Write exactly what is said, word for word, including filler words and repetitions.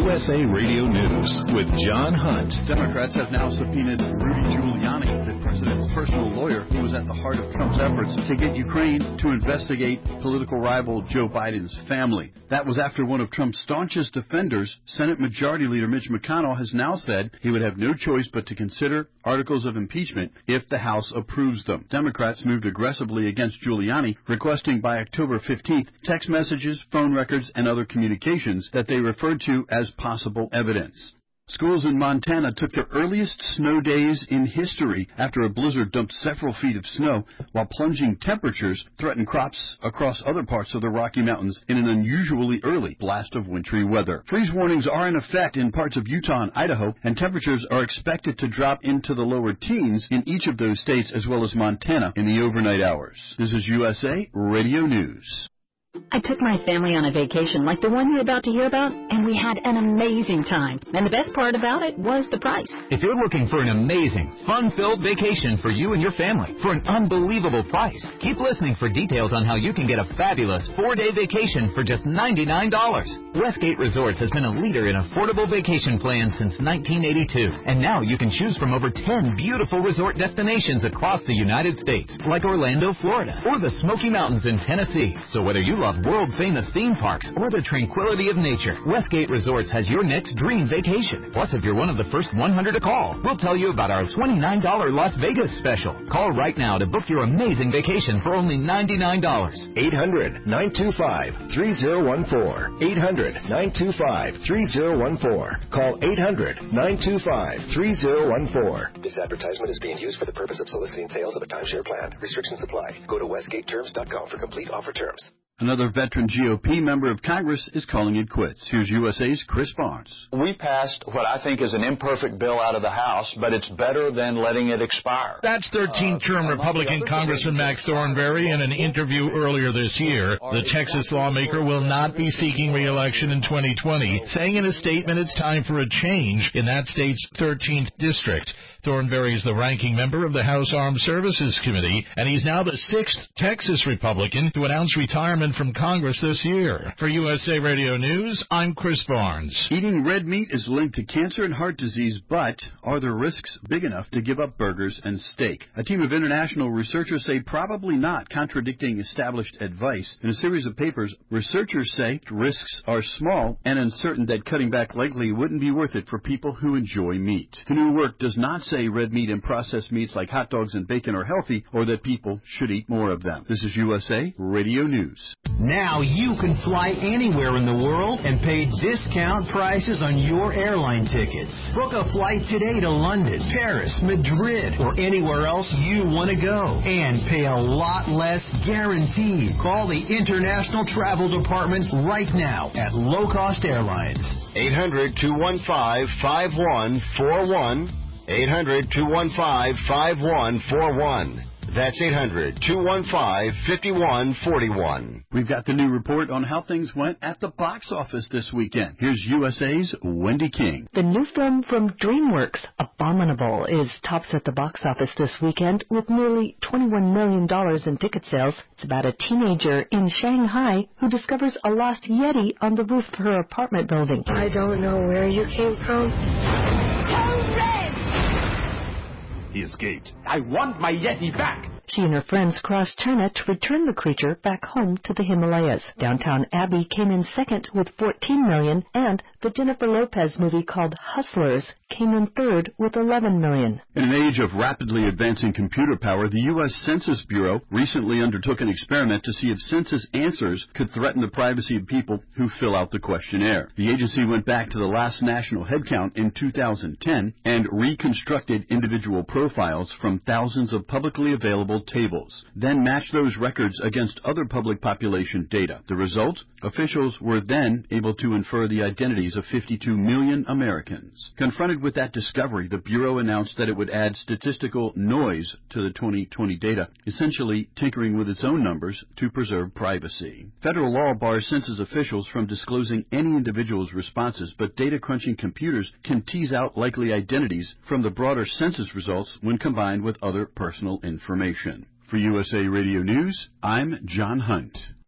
U S A Radio News with John Hunt. Democrats have now subpoenaed Rudy Giuliani, the president's personal lawyer who was at the heart of Trump's efforts to get Ukraine to investigate political rival Joe Biden's family. That was after one of Trump's staunchest defenders, Senate Majority Leader Mitch McConnell, has now said he would have no choice but to consider articles of impeachment if the House approves them. Democrats moved aggressively against Giuliani, requesting by October fifteenth text messages, phone records, and other communications that they referred to as possible evidence. Schools in Montana took their earliest snow days in history after a blizzard dumped several feet of snow, while plunging temperatures threatened crops across other parts of the Rocky Mountains in an unusually early blast of wintry weather. Freeze warnings are in effect in parts of Utah and Idaho, and temperatures are expected to drop into the lower teens in each of those states as well as Montana in the overnight hours. This is U S A Radio News. I took my family on a vacation like the one you're about to hear about, and we had an amazing time. And the best part about it was the price. If you're looking for an amazing, fun-filled vacation for you and your family for an unbelievable price, keep listening for details on how you can get a fabulous four-day vacation for just ninety-nine dollars. Westgate Resorts has been a leader in affordable vacation plans since nineteen eighty-two, and now you can choose from over ten beautiful resort destinations across the United States, like Orlando, Florida, or the Smoky Mountains in Tennessee. So whether you love world-famous theme parks or the tranquility of nature, Westgate Resorts has your next dream vacation. Plus, if you're one of the first one hundred to call, we'll tell you about our twenty-nine dollars Las Vegas special. Call right now to book your amazing vacation for only ninety-nine dollars. eight hundred, nine two five, three zero one four. eight hundred, nine two five, three zero one four. Call eight hundred, nine two five, three zero one four. This advertisement is being used for the purpose of soliciting sales of a timeshare plan. Restrictions apply. Go to westgate terms dot com for complete offer terms. Another veteran G O P member of Congress is calling it quits. Here's U S A's Chris Barnes. We passed what I think is an imperfect bill out of the House, but it's better than letting it expire. That's thirteenth-term uh, Republican Congressman Max Thornberry in an interview earlier this year. The Texas lawmaker will not be seeking re-election in twenty twenty, saying in a statement it's time for a change in that state's thirteenth district. Thornberry is the ranking member of the House Armed Services Committee, and he's now the sixth Texas Republican to announce retirement from Congress this year. For U S A Radio News, I'm Chris Barnes. Eating red meat is linked to cancer and heart disease, but are the risks big enough to give up burgers and steak? A team of international researchers say probably not, contradicting established advice. In a series of papers, researchers say risks are small and uncertain that cutting back likely wouldn't be worth it for people who enjoy meat. The new work does not say red meat and processed meats like hot dogs and bacon are healthy or that people should eat more of them. This is U S A Radio News. Now you can fly anywhere in the world and pay discount prices on your airline tickets. Book a flight today to London, Paris, Madrid, or anywhere else you want to go and pay a lot less guaranteed. Call the International Travel Department right now at Low Cost Airlines. eight hundred, two one five, five one four one. eight hundred, two one five, five one four one. That's eight hundred, two one five, five one four one. We've got the new report on how things went at the box office this weekend. Here's U S A's Wendy King. The new film from DreamWorks, Abominable, is tops at the box office this weekend with nearly twenty-one million dollars in ticket sales. It's about a teenager in Shanghai who discovers a lost Yeti on the roof of her apartment building. I don't know where you came from. He escaped. I want my Yeti back! She and her friends cross China to return the creature back home to the Himalayas. Downtown Abbey came in second with fourteen million dollars, and the Jennifer Lopez movie called Hustlers came in third with eleven million dollars. In an age of rapidly advancing computer power, the U S Census Bureau recently undertook an experiment to see if census answers could threaten the privacy of people who fill out the questionnaire. The agency went back to the last national headcount in two thousand ten and reconstructed individual profiles from thousands of publicly available tables, then matched those records against other public population data. The result? Officials were then able to infer the identities of fifty-two million Americans. Confronted with that discovery, the Bureau announced that it would add statistical noise to the twenty twenty data, essentially tinkering with its own numbers to preserve privacy. Federal law bars census officials from disclosing any individual's responses, but data-crunching computers can tease out likely identities from the broader census results when combined with other personal information. For U S A Radio News, I'm John Hunt.